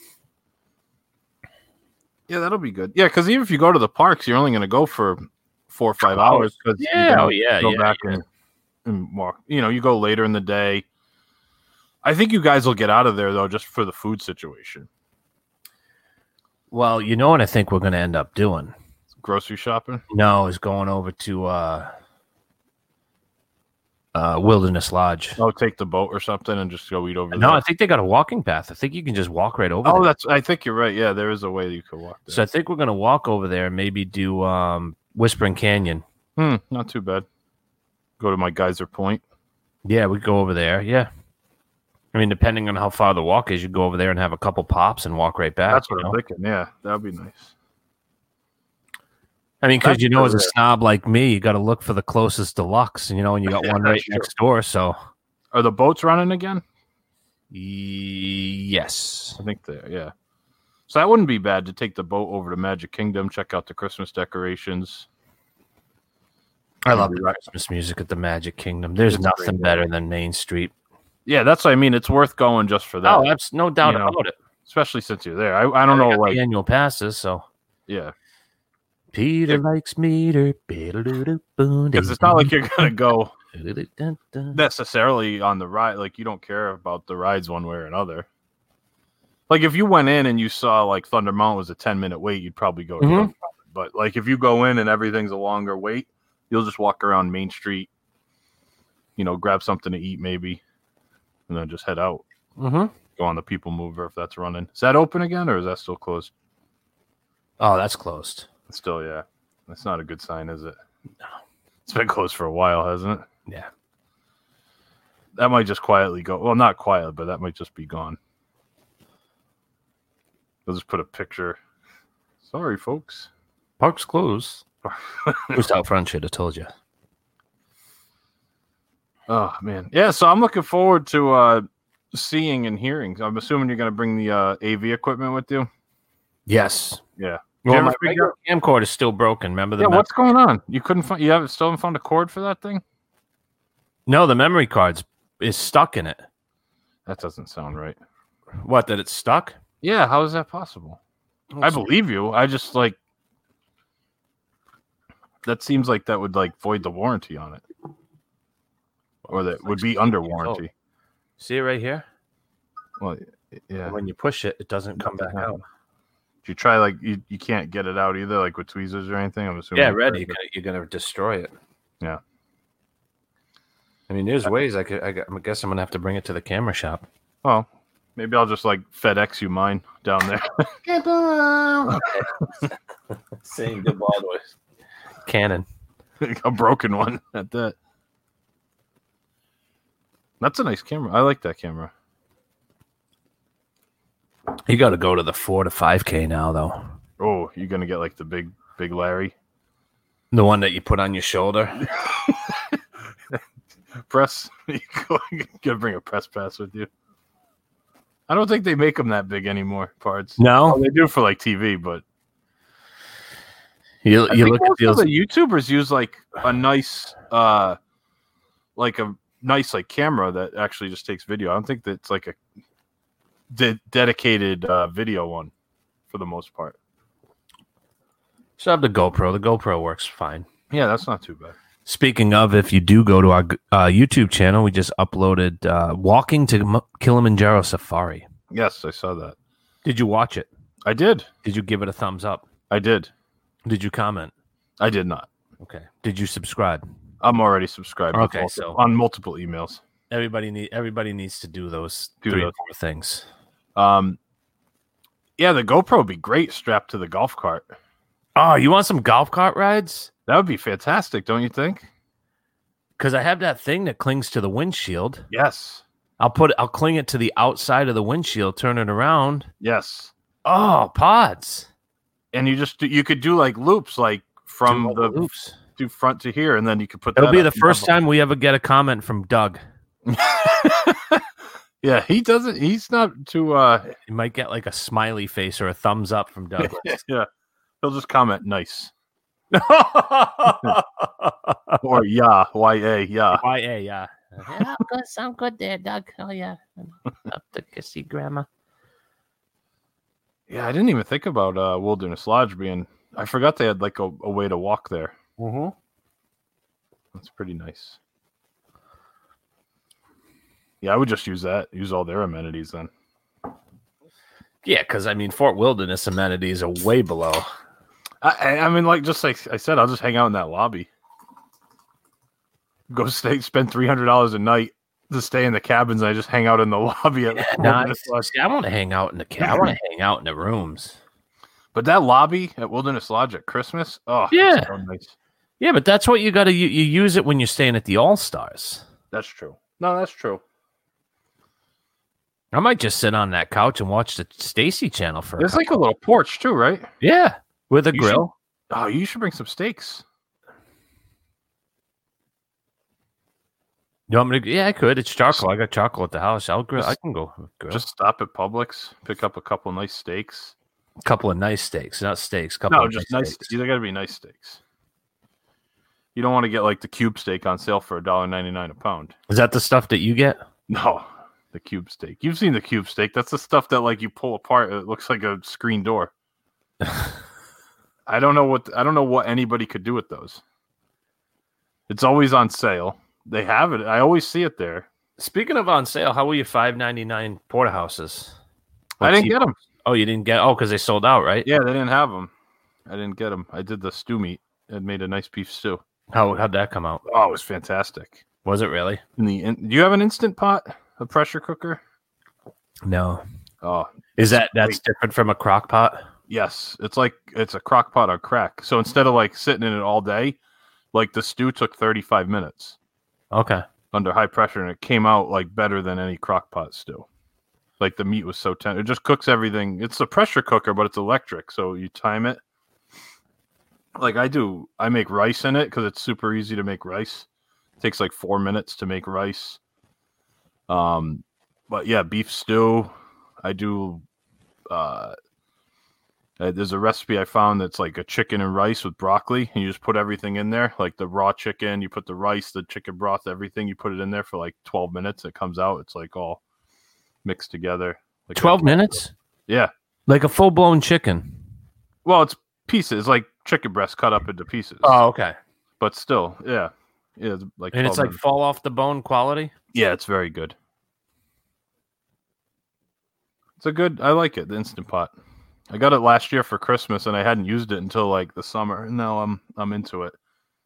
Yeah, that'll be good. Yeah, because even if you go to the parks, you're only going to go for four or five hours. Cause Yeah, you're gonna oh, yeah, Go yeah, back yeah. And, and walk. You know, you go later in the day. I think you guys will get out of there though, just for the food situation. Well, you know what I think we're going to end up doing? Grocery shopping. No, is going over to uh, uh, Wilderness Lodge. Oh, take the boat or something and just go eat over No, there. I think they got a walking path. I think you can just walk right over. Oh, there. that's. I think you're right. Yeah, there is a way that you could walk there. So I think we're going to walk over there and maybe do um, Whispering Canyon. Hmm, not too bad. Go to my Geyser Point. Yeah, we go over there. Yeah. I mean, depending on how far the walk is, you go over there and have a couple pops and walk right back. That's what you I'm know? thinking. Yeah, that would be nice. I mean, because That's you know, as a true. snob like me, you got to look for the closest deluxe, you know, and you got Yeah, one right that's true. next door. So, Are the boats running again? yes. I think they are, yeah. So that wouldn't be bad to take the boat over to Magic Kingdom, check out the Christmas decorations. I love the Maybe right- Christmas music at the Magic Kingdom. There's It's nothing great. better than Main Street. Yeah, that's what I mean. It's worth going just for that. Oh, that's no doubt You know, about it. especially since you're there. I, I don't know, got like, the annual passes, so yeah. Peter likes meter. Because it's not like you're going to go necessarily on the ride. Like, you don't care about the rides one way or another. Like, if you went in and you saw, like, Thunder Mountain was a ten-minute wait, you'd probably go to Mhm. Thunder Mountain. But, like, if you go in and everything's a longer wait, you'll just walk around Main Street, you know, grab something to eat maybe, and then just head out. Mm-hmm. Go on the People Mover if that's running. Is that open again, or is that still closed? Oh, that's closed. It's still, yeah. That's not a good sign, is it? No. It's been closed for a while, hasn't it? Yeah. That might just quietly go. Well, not quietly, but that might just be gone. I'll just put a picture. Sorry, folks. Park's closed. Who's out front should have told you. Oh, man. Yeah, so I'm looking forward to uh, seeing and hearing. I'm assuming you're going to bring the uh, A V equipment with you? Yes. Yeah. Well, ever my figure regular camcorder is still broken. Remember the Yeah, mem- what's going on? You couldn't find, you haven't still haven't found a cord for that thing? No, the memory card's is stuck in it. That doesn't sound right. What, that it's stuck? Yeah, how is that possible? I believe you. I just like that seems like that would like void the warranty on it. Or that would be under warranty. See it right here? Well, yeah. When you push it, it doesn't come back out. Did you try like you, you can't get it out either, like with tweezers or anything? I'm assuming. Yeah, ready. You're gonna, you're gonna destroy it. Yeah. I mean, there's ways I could. I, gu- I guess I'm gonna have to bring it to the camera shop. Well, maybe I'll just like FedEx you mine down there. Saying goodbye to Canon. A broken one at that. That's a nice camera. I like that camera. You got to go to the four to five K now, though. Oh, you're gonna get like the big, big Larry The one that you put on your shoulder. press. You go- you gotta bring a press pass with you. I don't think they make them that big anymore. Parts. No, Oh, they do for like T V, but you I you think look at most of those. the YouTubers use like a nice, uh, like a nice like camera that actually just takes video. I don't think that's like a de- dedicated uh, video one for the most part. So I have the GoPro. The GoPro works fine. Yeah, that's not too bad. Speaking of, if you do go to our uh, YouTube channel, we just uploaded uh, Walking to M- Kilimanjaro Safari. Yes, I saw that. Did you watch it? I did. Did you give it a thumbs up? I did. Did you comment? I did not. Okay. Did you subscribe? I'm already subscribed. with Okay, multiple- so- on multiple emails. Everybody need everybody needs to do those Do three those. or four things. Um, yeah, the GoPro would be great strapped to the golf cart. Oh, you want some golf cart rides? That would be fantastic, don't you think? Because I have that thing that clings to the windshield. Yes. I'll put it, I'll cling it to the outside of the windshield, turn it around. Yes. Oh, pods. And you just do, you could do like loops, like from Do the loops. to front to here, and then you could put. It'll that be up the first time we ever get a comment from Doug. Yeah, he doesn't. He's not too. uh You might get like a smiley face or a thumbs up from Doug. Yeah, he'll just comment nice or yeah, y a yeah. Y A, yeah. Yeah, good, sound good there, Doug. Oh yeah, up to kissy grandma. Yeah, I didn't even think about uh Wilderness Lodge being. I forgot they had like a, a way to walk there. Mm-hmm. That's pretty nice. Yeah, I would just use that. Use all their amenities then. Yeah, because I mean, Fort Wilderness amenities are way below. I, I I mean, like just like I said, I'll just hang out in that lobby. Go stay, spend three hundred dollars a night to stay in the cabins, and I just hang out in the lobby. At Nice. See, I want to hang out in the ca- I want to hang out in the rooms. But that lobby at Wilderness Lodge at Christmas, oh Yeah. it's so nice. Yeah, but that's what you got to you, you use it when you're staying at the All Stars. That's true. No, that's true. I might just sit on that couch and watch the Stacy channel for. There's like a little porch too, right? Yeah, with a You grill. Oh, you should bring some steaks. You want me to? Yeah, I could. It's charcoal. I got charcoal at the house. I'll grill. I can go grill. Just stop at Publix, pick up a couple nice steaks. a couple of nice steaks, not steaks. Couple No, of just nice nice. steaks. They got to be nice steaks. You don't want to get like the cube steak on sale for a dollar ninety nine a pound. Is that the stuff that you get? No, the cube steak. You've seen the cube steak. That's the stuff that like you pull apart. It looks like a screen door. I don't know what I don't know what anybody could do with those. It's always on sale. They have it. I always see it there. Speaking of on sale, how were your five ninety nine porterhouses? I didn't get them. Oh, you didn't get? Oh, because they sold out, right? Yeah, they didn't have them. I didn't get them. I did the stew meat. It made a nice beef stew. How how'd that come out? Oh, it was fantastic. Was it really? In the in, do you have an instant pot, a pressure cooker? No. Oh, Is that that's different from a crock pot? yes. It's like it's a crock pot on crack. So instead of like sitting in it all day, like the stew took thirty-five minutes Okay. under high pressure, and it came out like better than any crock pot stew. Like the meat was so tender. It just cooks everything. It's a pressure cooker, but it's electric, so you time it. Like I do, I make rice in it because it's super easy to make rice. It takes like four minutes to make rice. Um, but yeah, beef stew. I do. Uh, uh, there's a recipe I found that's like a chicken and rice with broccoli, and you just put everything in there, like the raw chicken. You put the rice, the chicken broth, everything. You put it in there for like twelve minutes. It comes out. It's like all mixed together. Like Twelve minutes? Yeah. Like a full blown chicken. Well, it's pieces, like chicken breast cut up into pieces. Oh, okay. But still, yeah, yeah, it's like And it's twelve like minutes. fall off the bone quality. Yeah, it's very good. It's a good. I like it. The Instant Pot. I got it last year for Christmas, and I hadn't used it until like the summer. And now I'm I'm into it.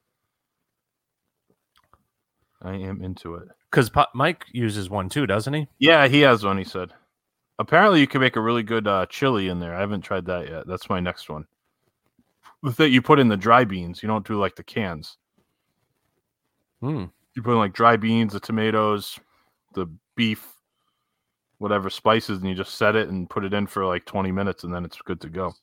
I am into it. Because Mike uses one too, doesn't he? Yeah, he has one. He said. Apparently, you can make a really good uh, chili in there. I haven't tried that yet. That's my next one. With it, you put in the dry beans. You don't do like the cans. Hmm. You put in like dry beans, the tomatoes, the beef, whatever spices, and you just set it and put it in for like twenty minutes, and then it's good to go.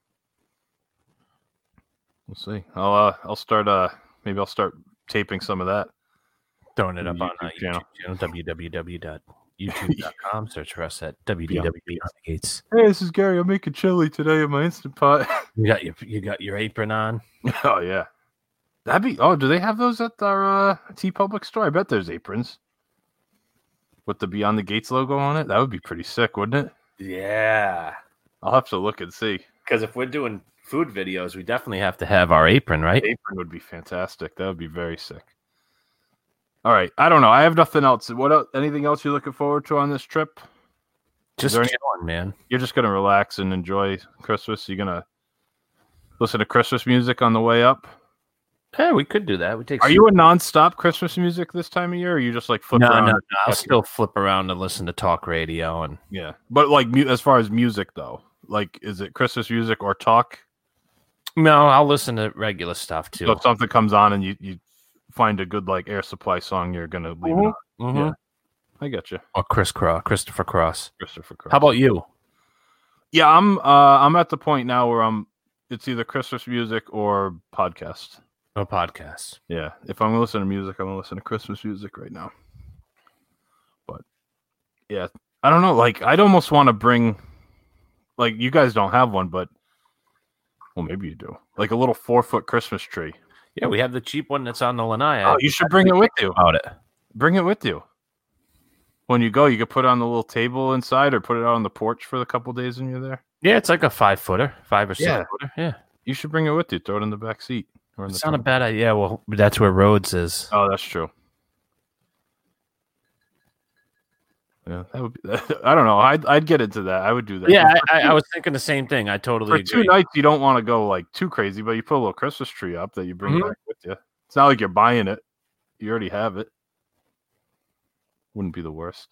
We'll see. I'll uh, I'll start. Uh, maybe I'll start taping some of that. Throwing it The up on YouTube our YouTube channel. channel, w w w dot youtube dot com. Search for us at w w w dot gates. Hey, this is Gary. I'm making chili today in my Instant Pot. You got your you got your apron on. Oh yeah, that'd be. Oh, do they have those at our uh, T Public store? I bet there's aprons with the Beyond the Gates logo on it. That would be pretty sick, wouldn't it? Yeah. I'll have to look and see. Because if we're doing food videos, we definitely have to have our apron, right? Apron would be fantastic. That would be very sick. All right, I don't know. I have nothing else. What else, anything else you're looking forward to on this trip? Just there any- chilling, man. You're just gonna relax and enjoy Christmas. You're gonna listen to Christmas music on the way up. Yeah, we could do that. We take. Are you a nonstop Christmas music this time of year, or are you just like flip No, around? no, no. and- I'll still flip around and listen to talk radio, and Yeah, but like mu- as far as music though, like is it Christmas music or talk? No, I'll listen to regular stuff too. So if something comes on and you, you find a good like Air Supply song, you're gonna leave it on. Mhm. Yeah, I get you, Or Chris Cross, Christopher Cross. Christopher Cross. How about you? Yeah, I'm uh I'm at the point now where I'm it's either Christmas music or podcast. Or podcasts. Yeah. If I'm gonna listen to music, I'm gonna listen to Christmas music right now. But yeah, I don't know, like I'd almost want to bring like you guys don't have one, but well maybe you do. Like a little four foot Christmas tree. Yeah, we have the cheap one that's on the Lanai. Oh, you should bring it with you. About it. Bring it with you. When you go, you could put it on the little table inside or put it out on the porch for the couple days when you're there. Yeah, it's like a five footer, five or six Yeah. footer. Yeah. You should bring it with you. Throw it in the back seat. Or in the It's not a trunk. bad idea. Well, that's where Rhodes is. Oh, that's true. Yeah, that would be. I don't know. I'd I'd get into that. I would do that. Yeah, For I, I, two- I was thinking the same thing. I totally for agree. two nights, you don't want to go like too crazy, but you put a little Christmas tree up that you bring Mhm. back with you. It's not like you're buying it; you already have it. Wouldn't be the worst.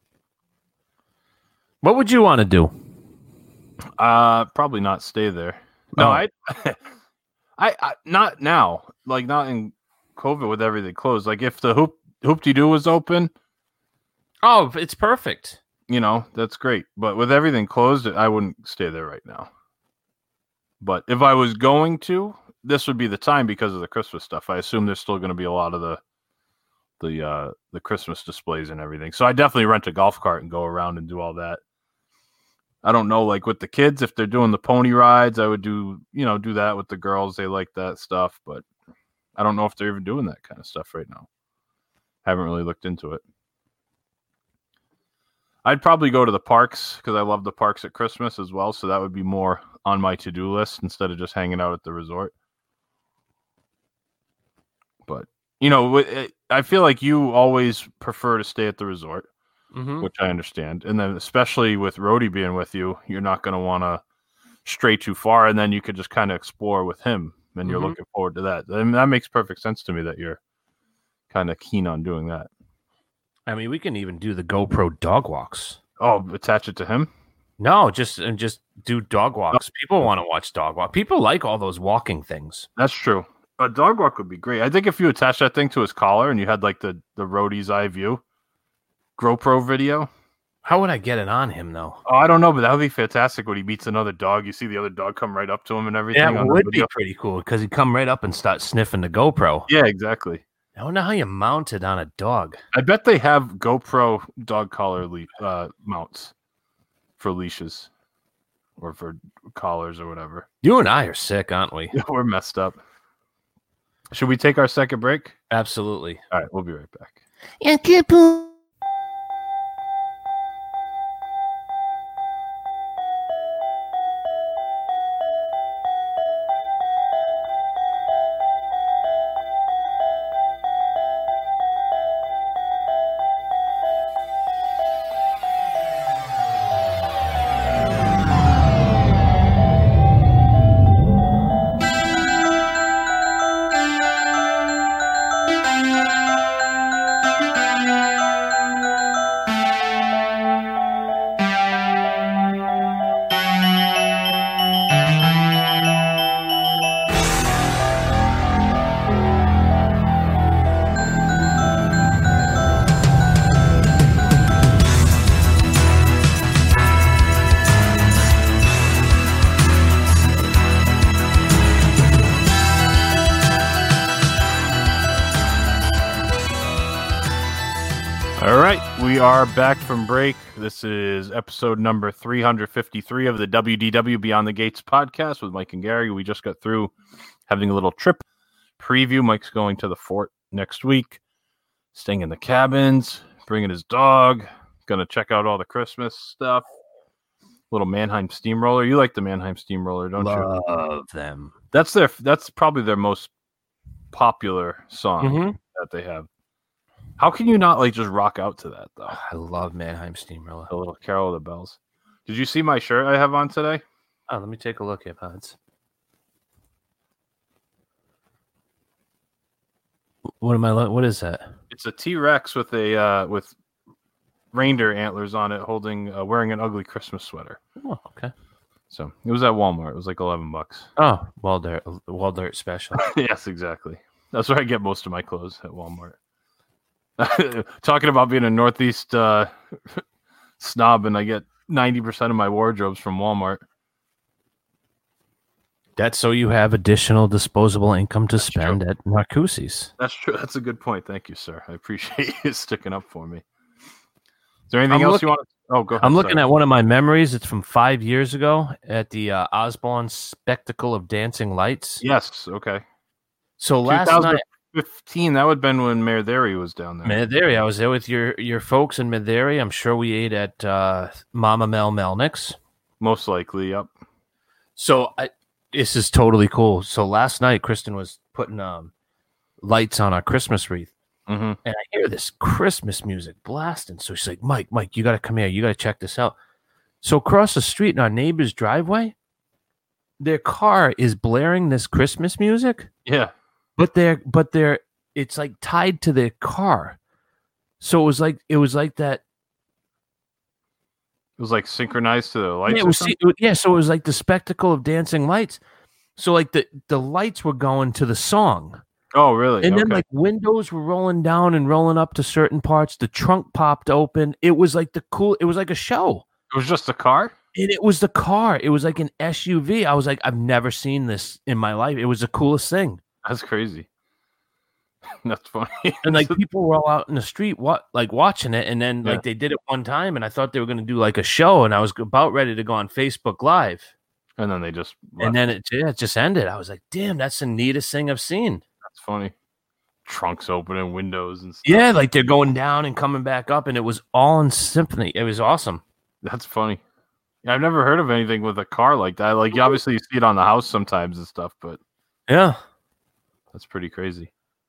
What would you want to do? Uh, probably not stay there. No, Oh. I, I, I, not now. Like not in COVID with everything closed. Like if the hoop hoop-de doo was open, Oh, it's perfect. you know, that's great. But with everything closed, I wouldn't stay there right now. But if I was going to, this would be the time because of the Christmas stuff. I assume there's still going to be a lot of the the uh the Christmas displays and everything. So I definitely rent a golf cart and go around and do all that. I don't know, like with the kids, if they're doing the pony rides, I would do, you know, do that with the girls. They like that stuff, but I don't know if they're even doing that kind of stuff right now. Haven't really looked into it. I'd probably go to the parks because I love the parks at Christmas as well. So that would be more on my to-do list instead of just hanging out at the resort. But, you know, it- I feel like you always prefer to stay at the resort, Mm-hmm. which I understand. And then especially with Rhodey being with you, you're not going to want to stray too far. And then you could just kind of explore with him. And you're Mhm. looking forward to that. I mean, that makes perfect sense to me that you're kind of keen on doing that. I mean, we can even do the GoPro dog walks. Oh, attach it to him? No, just and just do dog walks. People want to watch dog walk. People like all those walking things. That's true. A dog walk would be great. I think if you attach that thing to his collar and you had like the, the Rhodey's eye view GoPro video. How would I get it on him though? Oh, I don't know, but that would be fantastic when he meets another dog. You see the other dog come right up to him and everything. Yeah, on it the would be video. pretty cool because he'd come right up and start sniffing the GoPro. Yeah, exactly. I wonder how you mount it on a dog. I bet they have GoPro dog collar le- uh, mounts for leashes or for collars or whatever. You and I are sick, aren't we? We're messed up. Should we take our second break? Absolutely. All right, we'll be right back. All right, we are back from break. This is episode number three hundred fifty-three of the W D W Beyond the Gates podcast with Mike and Gary. We just got through having a little trip preview. Mike's going to the fort next week, staying in the cabins, bringing his dog, going to check out all the Christmas stuff. Little Mannheim Steamroller. You like the Mannheim Steamroller, don't you? Love them. That's their. That's probably their most popular song Mhm. that they have. How can you not like just rock out to that though? I love Mannheim Steamroller. The little Carol of the Bells. Did you see my shirt I have on today? Oh, let me take a look here, Pods. What am I? lo- What is that? It's a T-Rex with a uh, with reindeer antlers on it, holding uh, wearing an ugly Christmas sweater. Oh, okay. So it was at Walmart. It was like eleven bucks. Oh, well dirt, well dirt special. Yes, exactly. That's where I get most of my clothes, at Walmart. Talking about being a Northeast uh, snob, and I get ninety percent of my wardrobes from Walmart. That's so you have additional disposable income to That's spend true. at Narcoosse's. That's true. That's a good point. Thank you, sir. I appreciate you sticking up for me. Is there anything I'm else looking- you want to... Oh, go ahead. I'm looking sorry. at one of my memories. It's from five years ago at the uh, Osborne Spectacle of Dancing Lights. Yes, okay. So last night, twenty fifteen, that would have been when Mayor Derry was down there. Mederi, I was there with your your folks in Mederi. I'm sure we ate at uh, Mama Mel Melnick's. Most likely, yep. So I, this is totally cool. So last night, Kristen was putting um, lights on our Christmas wreath. Mm-hmm. And I hear this Christmas music blasting. So she's like, Mike, Mike, you got to come here. You got to check this out. So across the street in our neighbor's driveway, their car is blaring this Christmas music, Yeah. but they're, but they're, it's like tied to their car. So it was like, it was like that. It was like synchronized to the lights. Yeah, it or was, something? it was- yeah, so it was like the spectacle of dancing lights. So like the, the lights were going to the song. Oh, really? And then Okay. like windows were rolling down and rolling up to certain parts. The trunk popped open. It was like the cool. It was like a show. It was just a car? And it was the car. It was like an S U V. I was like, I've never seen this in my life. It was the coolest thing. That's crazy. That's funny. And like people were all out in the street, what like watching it. And then like Yeah. they did it one time, and I thought they were going to do like a show. And I was about ready to go on Facebook Live. And then they just left. And then it, yeah, it just ended. I was like, damn, that's the neatest thing I've seen. That's funny. Trunks opening, windows and stuff. Yeah, like they're going down and coming back up, and it was all in symphony. It was awesome. That's funny. Yeah, I've never heard of anything with a car like that. Like, you obviously you see it on the house sometimes and stuff, but Yeah. that's pretty crazy.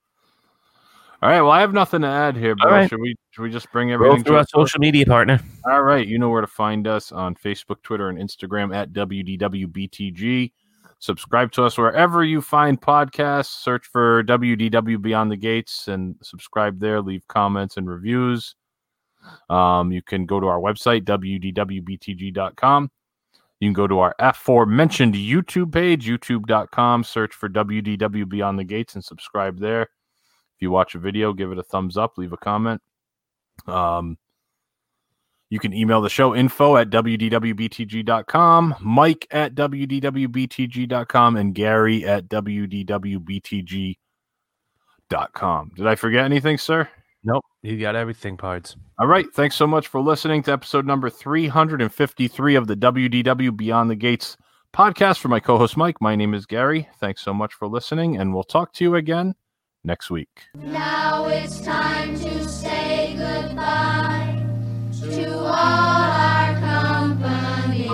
All right, well, I have nothing to add here, bro. All right. Should we should we just bring Roll everything through to our a close? social media partner. All right, you know where to find us on Facebook, Twitter, and Instagram at W D W B T G. Subscribe to us wherever you find podcasts. Search for W D W Beyond the Gates and subscribe there. Leave comments and reviews. Um, you can go to our website, W D W B T G dot com. You can go to our aforementioned YouTube page, YouTube dot com. Search for W D W Beyond the Gates and subscribe there. If you watch a video, give it a thumbs up, leave a comment. Um, you can email the show, info at W D W B T G dot com, Mike at W D W B T G dot com, and Gary at W D W B T G dot com. Did I forget anything, sir? Nope, you got everything, Pards. All right. Thanks so much for listening to episode number three hundred fifty-three of the W D W Beyond the Gates podcast. For my co-host, Mike, my name is Gary. Thanks so much for listening, and we'll talk to you again next week. Now it's time to say goodbye to all our company.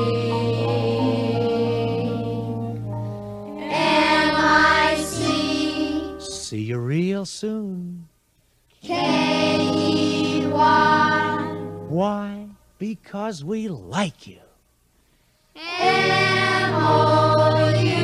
M I C See you real soon. K E Y Why? Because we like you. M O U